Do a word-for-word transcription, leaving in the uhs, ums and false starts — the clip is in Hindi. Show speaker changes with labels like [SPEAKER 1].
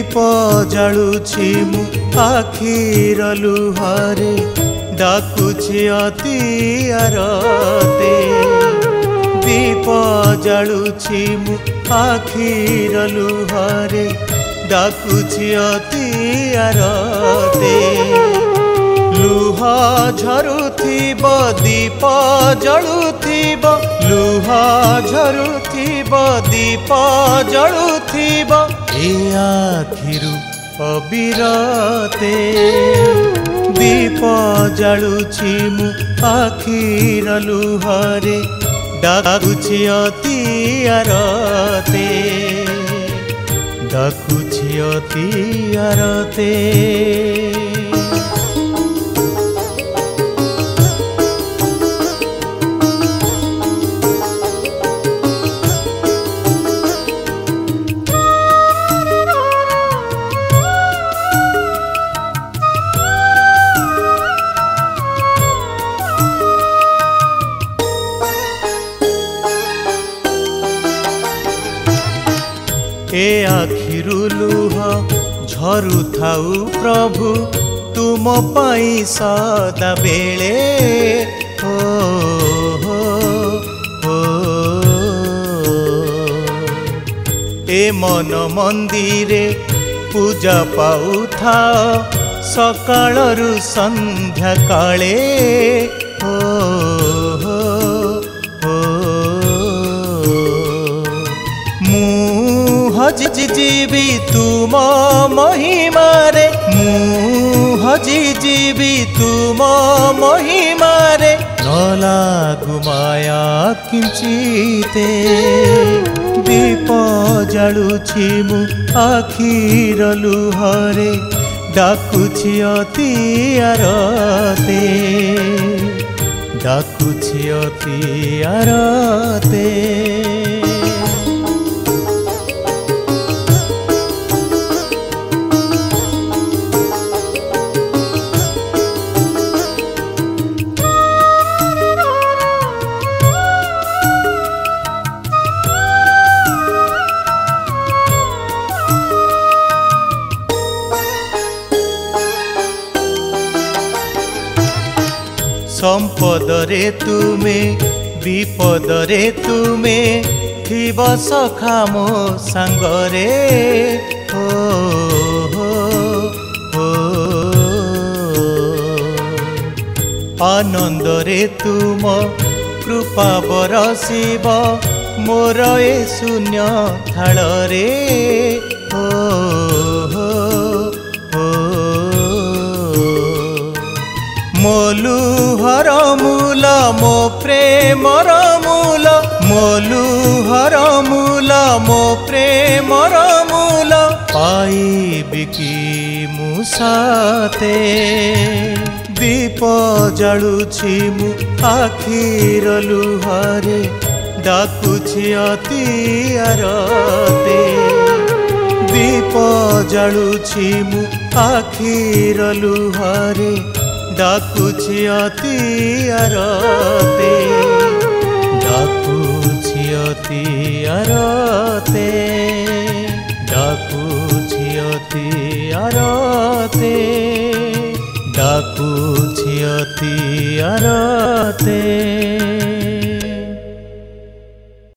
[SPEAKER 1] दीप जालुछि मु आखिर लुहारे डाकुछि अति आरते दीप जालुछि मु आखिर लुहारे डाकुछि अति आरते लुहा झरुथिब दीप जलुथिब लुहा झरुथिब दीप जलुथिब ए आखिरु अबिरते दीप जालुछि मु आखिर लुहारे डाकुछि अति आरते डाकुछि अति आरते ए आखिरु लुह झरु थाउ प्रभु तुम पाई सदा बेले हो हो हो ए मन मंदिरे पूजा पाउ था सकाळरु संध्या काले हो हो हजि जीवी तुम महिमारे मु हजि जीवी तुम महिमारे न लागु माया किंचिते दीप जालुछि मु आखिर लुहारे डाकुछि अति आरते डाकुछि अति आरते संपदरे तुमे विपदरे तुमे थिब सखा मो सांगरे हो हो हो आनंदरे तुम कृपा बरसिब मोर ए शून्य थालरे हो हो मोलुहर मूल मो प्रेमर मूल मोलुहर मूल मो प्रेमर मूल पाइबि कि मुसाते दीप जालुछि मु आखिर लुहारे डाकुछि अति आरते दीप जालुछि मु आखिर लुहारे डाकुछि अति आरते डाकुछि अति आरते डाकुछि अति आरते डाकुछि अति आरते।